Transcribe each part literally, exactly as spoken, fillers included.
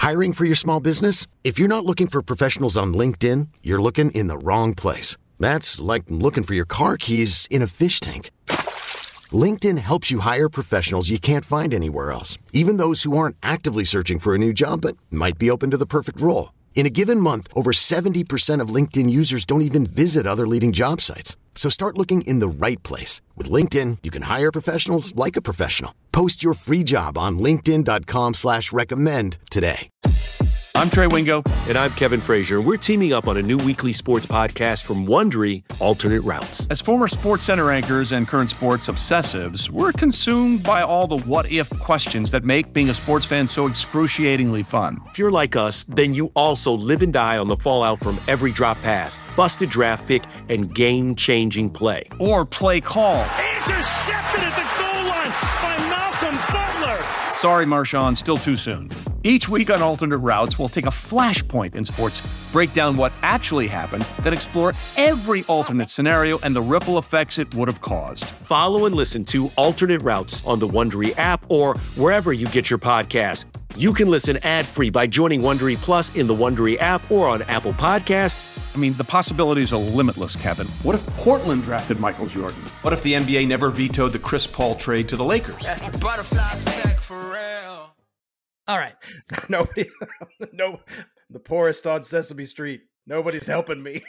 Hiring for your small business? If you're not looking for professionals on LinkedIn, you're looking in the wrong place. That's like looking for your car keys in a fish tank. LinkedIn helps you hire professionals you can't find anywhere else, even those who aren't actively searching for a new job but might be open to the perfect role. In a given month, over seventy percent of LinkedIn users don't even visit other leading job sites. So start looking in the right place. With LinkedIn, you can hire professionals like a professional. Post your free job on linkedin.com slash recommend today. I'm Trey Wingo. And I'm Kevin Frazier. We're teaming up on a new weekly sports podcast from Wondery, Alternate Routes. As former Sports Center anchors and current sports obsessives, we're consumed by all the what-if questions that make being a sports fan so excruciatingly fun. If you're like us, then you also live and die on the fallout from every drop pass, busted draft pick, and game-changing play. Or play call. Intercepted at the goal line by Malcolm Butler. Sorry, Marshawn, still too soon. Each week on Alternate Routes, we'll take a flashpoint in sports, break down what actually happened, then explore every alternate scenario and the ripple effects it would have caused. Follow and listen to Alternate Routes on the Wondery app or wherever you get your podcasts. You can listen ad-free by joining Wondery Plus in the Wondery app or on Apple Podcasts. I mean, the possibilities are limitless, Kevin. What if Portland drafted Michael Jordan? What if the N B A never vetoed the Chris Paul trade to the Lakers? That's a butterfly effect for real. All right. Nobody, no, the poorest on Sesame Street. Nobody's helping me.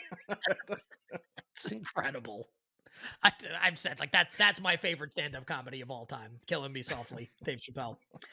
It's incredible. I, I've said like that's that's my favorite stand-up comedy of all time. Killing Me Softly, Dave Chappelle.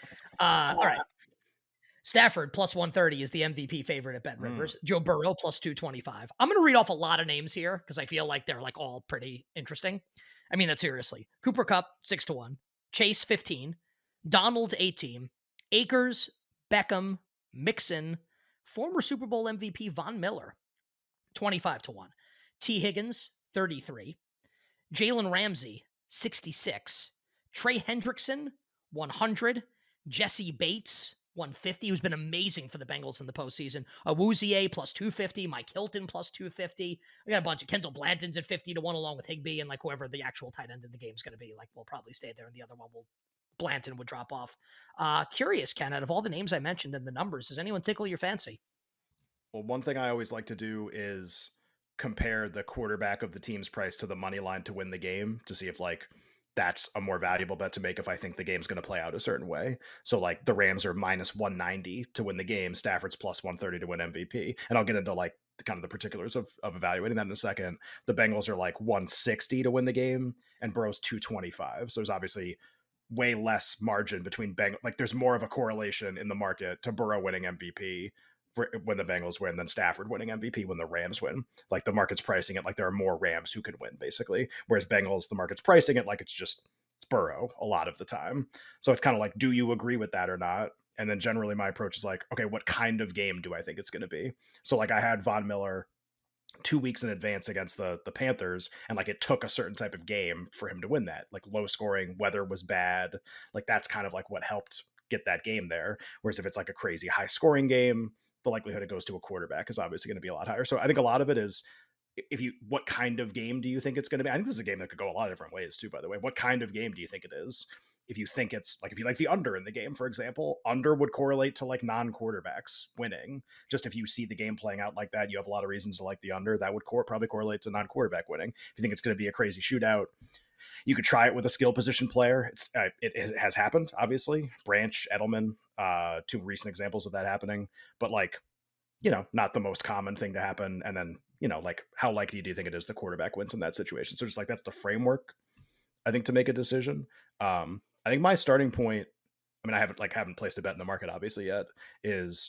Uh, all right. Stafford plus one thirty is the M V P favorite at BetRivers. Mm. Joe Burrow plus two twenty-five. I'm going to read off a lot of names here because I feel like they're like all pretty interesting. I mean that seriously. Cooper Kupp six to one, Chase fifteen, Donald eighteen, Akers, Beckham, Mixon, former Super Bowl M V P Von Miller twenty-five to one, T Higgins thirty-three, Jalen Ramsey sixty-six, Trey Hendrickson one hundred, Jesse Bates one fifty, who's been amazing for the Bengals in the postseason. Awuzie plus two fifty, Mike Hilton plus two fifty. We got a bunch of Kendall Blanton's at fifty to one, along with Higbee and like whoever the actual tight end in the game is going to be. Like, we'll probably stay there, and the other one will Blanton would drop off. Uh, curious, Ken, out of all the names I mentioned and the numbers, does anyone tickle your fancy? Well, one thing I always like to do is compare the quarterback of the team's price to the money line to win the game to see if like that's a more valuable bet to make if I think the game's going to play out a certain way. So like the Rams are minus one ninety to win the game. Stafford's plus one thirty to win M V P. And I'll get into like the, kind of the particulars of, of evaluating that in a second. The Bengals are like one sixty to win the game and Burrow's two twenty-five. So there's obviously way less margin between Bengals. Like there's more of a correlation in the market to Burrow winning M V P when the Bengals win than Stafford winning M V P when the Rams win. Like the market's pricing it like there are more Rams who could win basically. Whereas Bengals, the market's pricing it like it's just it's Burrow a lot of the time. So it's kind of like, do you agree with that or not? And then generally my approach is like, okay, what kind of game do I think it's going to be? So like I had Von Miller two weeks in advance against the the Panthers, and like it took a certain type of game for him to win that. Like low scoring, weather was bad. Like that's kind of like what helped get that game there. Whereas if it's like a crazy high scoring game, the likelihood it goes to a quarterback is obviously going to be a lot higher. So I think a lot of it is if you, what kind of game do you think it's going to be? I think this is a game that could go a lot of different ways too, by the way. What kind of game do you think it is? If you think it's like, if you like the under in the game, for example, under would correlate to like non-quarterbacks winning. Just if you see the game playing out like that, you have a lot of reasons to like the under. That would core, probably correlate to non-quarterback winning. If you think it's going to be a crazy shootout, you could try it with a skill position player. It's uh, it has, has happened, obviously. Branch, Edelman, uh, two recent examples of that happening. But like, you know, not the most common thing to happen. And then, you know, like how likely do you think it is the quarterback wins in that situation? So just like that's the framework, I think, to make a decision. Um, I think my starting point, I mean, I haven't like haven't placed a bet in the market obviously yet, is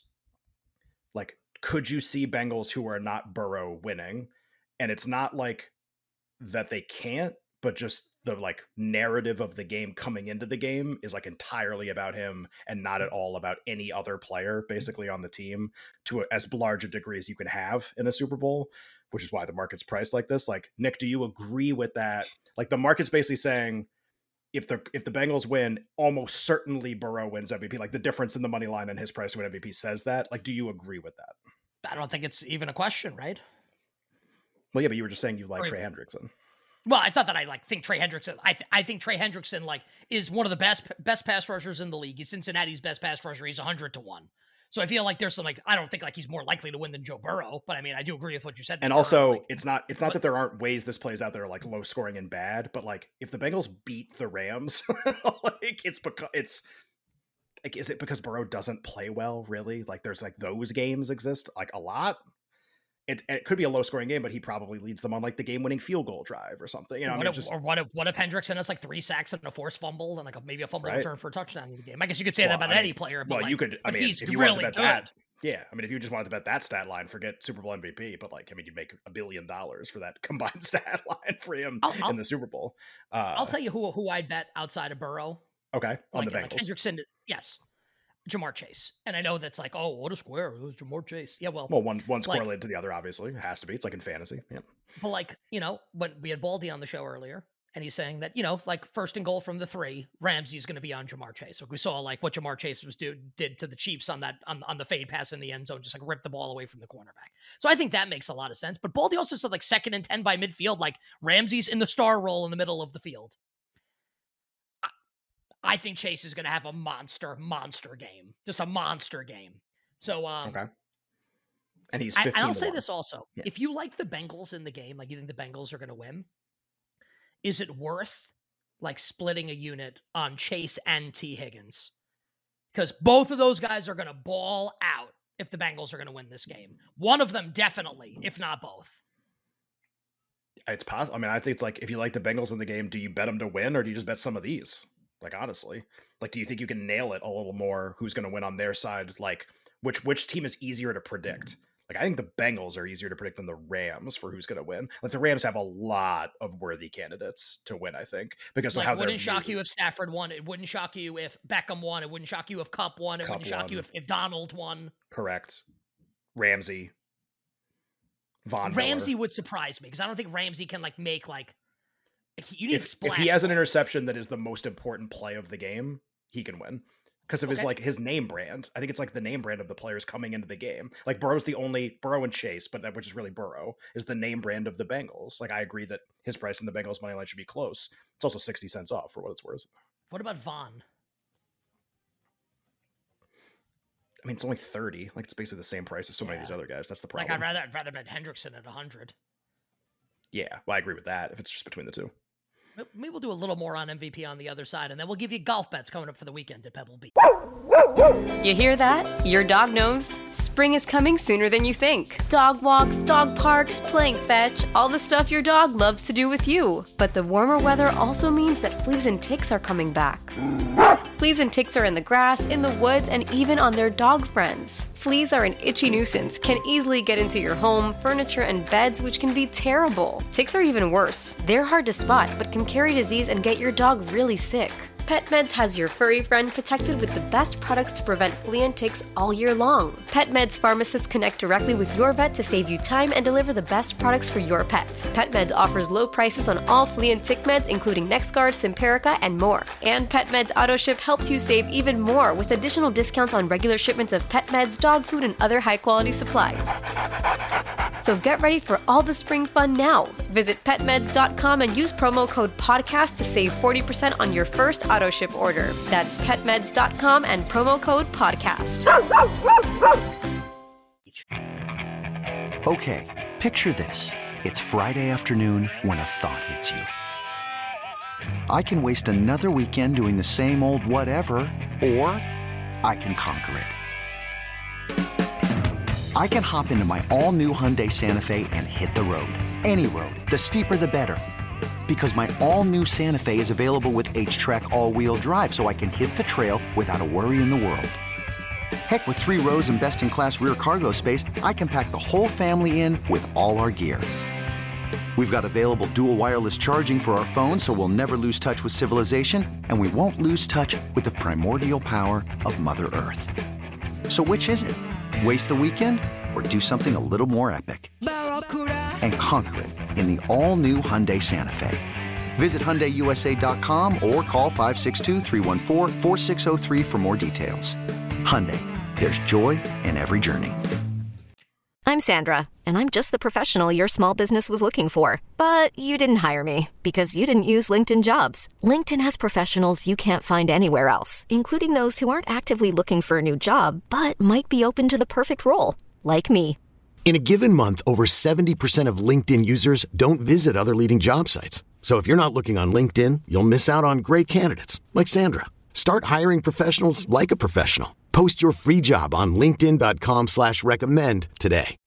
like, could you see Bengals who are not Burrow winning? And it's not like that they can't, but just the like narrative of the game coming into the game is like entirely about him and not at all about any other player basically on the team to a, as large a degree as you can have in a Super Bowl, which is why the market's priced like this. Like, Nick, do you agree with that? Like the market's basically saying if the, if the Bengals win, almost certainly Burrow wins M V P. Like the difference in the money line and his price to win M V P says that. Like, do you agree with that? I don't think it's even a question, right? Well, yeah, but you were just saying you like or, Trey Hendrickson. Well, it's not that I like think Trey Hendrickson. I th- I think Trey Hendrickson like is one of the best best pass rushers in the league. He's Cincinnati's best pass rusher. He's one hundred to one. So I feel like there's some like I don't think like he's more likely to win than Joe Burrow, but I mean I do agree with what you said. And Burrow, also, like, it's not it's not but, that there aren't ways this plays out that are like low scoring and bad, but like if the Bengals beat the Rams, like it's because it's like is it because Burrow doesn't play well? Really? Like there's like those games exist like a lot. It, it could be a low scoring game, but he probably leads them on like the game winning field goal drive or something. You know, what I mean, if, just, or what if what if Hendrickson has like three sacks and a forced fumble and like a, maybe a fumble right. return for a touchdown in the game? I guess you could say well, that about I mean, any player. But well, like, you could. I but mean, he's if you really wanted to bet good. that, yeah. I mean, if you just wanted to bet that stat line, forget Super Bowl M V P. But like, I mean, you'd make a billion dollars for that combined stat line for him I'll, I'll, in the Super Bowl. Uh, I'll tell you who who I'd bet outside of Burrow. Okay, on like, the Bengals, like Hendrickson, yes. Jamar Chase. And I know that's like, oh, what a square. It was Jamar Chase. Yeah, well. Well, one one's like, correlated to the other, obviously. It has to be. It's like in fantasy. Yeah. But like, you know, when we had Baldy on the show earlier, and he's saying that, you know, like first and goal from the three, Ramsey's going to be on Jamar Chase. So we saw like what Jamar Chase was do, did to the Chiefs on that on, on the fade pass in the end zone, just like ripped the ball away from the cornerback. So I think that makes a lot of sense. But Baldy also said like second and ten by midfield, like Ramsey's in the star role in the middle of the field. I think Chase is going to have a monster, monster game, just a monster game. So, um, okay. And he's fifteen. I, and I'll say this also: yeah. if you like the Bengals in the game, like you think the Bengals are going to win, is it worth like splitting a unit on Chase and T Higgins? Because both of those guys are going to ball out if the Bengals are going to win this game. One of them definitely, if not both. It's possible. I mean, I think it's like if you like the Bengals in the game, do you bet them to win or do you just bet some of these? Like, honestly, like, do you think you can nail it a little more? Who's going to win on their side? Like, which which team is easier to predict? Like, I think the Bengals are easier to predict than the Rams for who's going to win. Like, the Rams have a lot of worthy candidates to win, I think, because like, of how they're wouldn't shock viewed. you if Stafford won. It wouldn't shock you if Beckham won. It wouldn't shock you if Kupp won. It Kupp wouldn't shock won. you if, if Donald won. Correct. Ramsey. Von Ramsey Miller. would surprise me because I don't think Ramsey can like make like you need if, splash. if he has an balls. interception that is the most important play of the game, he can win because of his Okay. like his name brand. I think it's like the name brand of the players coming into the game. Like Burrow's the only Burrow and Chase, but that which is really Burrow is the name brand of the Bengals. Like I agree that his price in the Bengals money line should be close. It's also sixty cents off for what it's worth. What about Vaughn? I mean, it's only thirty. Like it's basically the same price as so many of these other guys. That's the problem. Like I'd rather I'd rather bet Hendrickson at a hundred. Yeah, well, I agree with that. If it's just between the two. Maybe we'll do a little more on M V P on the other side, and then we'll give you golf bets coming up for the weekend at Pebble Beach. You hear that? Your dog knows. Spring is coming sooner than you think. Dog walks, dog parks, playing fetch, all the stuff your dog loves to do with you. But the warmer weather also means that fleas and ticks are coming back. Fleas and ticks are in the grass, in the woods, and even on their dog friends. Fleas are an itchy nuisance, can easily get into your home, furniture, and beds, which can be terrible. Ticks are even worse. They're hard to spot, but can carry disease and get your dog really sick. PetMeds has your furry friend protected with the best products to prevent flea and ticks all year long. PetMeds pharmacists connect directly with your vet to save you time and deliver the best products for your pet. PetMeds offers low prices on all flea and tick meds, including NexGard, Simparica, and more. And PetMeds AutoShip helps you save even more with additional discounts on regular shipments of pet meds, dog food, and other high-quality supplies. So get ready for all the spring fun now. Visit pet meds dot com and use promo code podcast to save forty percent on your first auto ship order. That's pet meds dot com and promo code podcast. Okay, picture this. It's Friday afternoon when a thought hits you. I can waste another weekend doing the same old whatever, or I can conquer it. I can hop into my all-new Hyundai Santa Fe and hit the road. Any road. The steeper, the better. Because my all-new Santa Fe is available with H-Track all-wheel drive, so I can hit the trail without a worry in the world. Heck, with three rows and best-in-class rear cargo space, I can pack the whole family in with all our gear. We've got available dual wireless charging for our phones, so we'll never lose touch with civilization, and we won't lose touch with the primordial power of Mother Earth. So which is it? Waste the weekend or do something a little more epic? And conquer it in the all-new Hyundai Santa Fe. Visit Hyundai U S A dot com or call five six two, three one four, four six zero three for more details. Hyundai, there's joy in every journey. I'm Sandra, and I'm just the professional your small business was looking for. But you didn't hire me because you didn't use LinkedIn Jobs. LinkedIn has professionals you can't find anywhere else, including those who aren't actively looking for a new job, but might be open to the perfect role, like me. In a given month, over seventy percent of LinkedIn users don't visit other leading job sites. So if you're not looking on LinkedIn, you'll miss out on great candidates like Sandra. Start hiring professionals like a professional. Post your free job on linkedin dot com slash recommend today.